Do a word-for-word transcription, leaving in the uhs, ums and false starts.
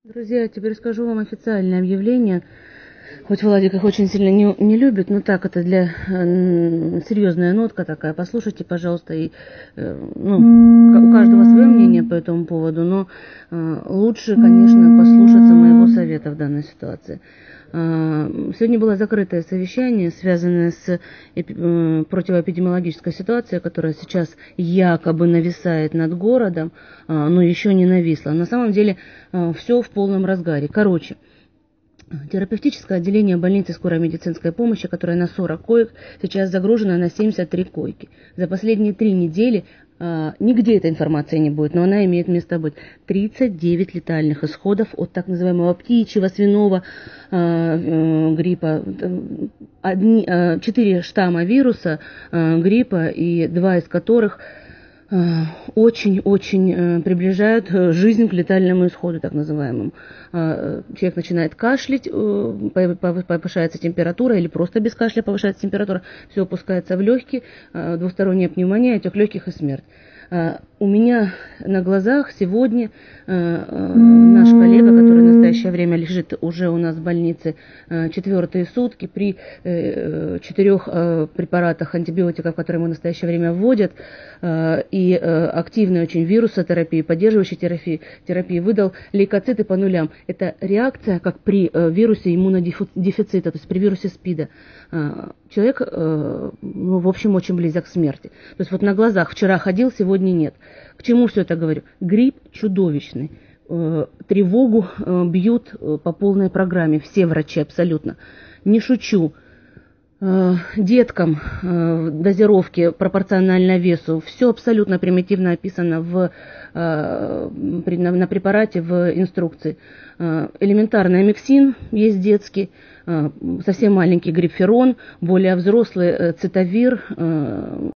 Друзья, теперь скажу вам официальное объявление. Хоть Владик их очень сильно не, не любит, но так, это для э, серьезная нотка такая. Послушайте, пожалуйста, и, э, ну, у каждого свое мнение по этому поводу, но э, лучше, конечно, послушаться моего совета в данной ситуации. Э, сегодня было закрытое совещание, связанное с эпи, э, противоэпидемиологической ситуацией, которая сейчас якобы нависает над городом, э, но еще не нависла. На самом деле э, все в полном разгаре. Короче. Терапевтическое отделение больницы скорой медицинской помощи, которое на сорок коек, сейчас загружено на семьдесят три койки. За последние три недели, э, нигде этой информации не будет, но она имеет место быть, тридцать девять летальных исходов от так называемого птичьего, свиного э, э, гриппа. Одни, э, четыре штамма вируса э, гриппа, и два из которых очень-очень приближают жизнь к летальному исходу, так называемому. Человек начинает кашлять, повышается температура, или просто без кашля повышается температура, все опускается в легкие, двусторонняя пневмония, отек легких и смерть. У меня на глазах сегодня наш коллега, который в настоящее время лежит уже у нас в больнице четвертые сутки при четырех препаратах антибиотиков, которые ему в настоящее время вводят, и активной очень вирусотерапии, поддерживающей терапии, терапии, выдал лейкоциты по нулям. Это реакция, как при вирусе иммунодефицита, то есть при вирусе СПИДа. Человек, ну, в общем, очень близок к смерти. То есть вот на глазах вчера ходил, сегодня нет. К чему все это говорю? Грипп чудовищный. Тревогу бьют по полной программе. Все врачи абсолютно. Не шучу. Деткам дозировки пропорционально весу. Все абсолютно примитивно описано в, на препарате в инструкции. Элементарный амиксин есть детский, совсем маленький грипферон, более взрослый цитавир.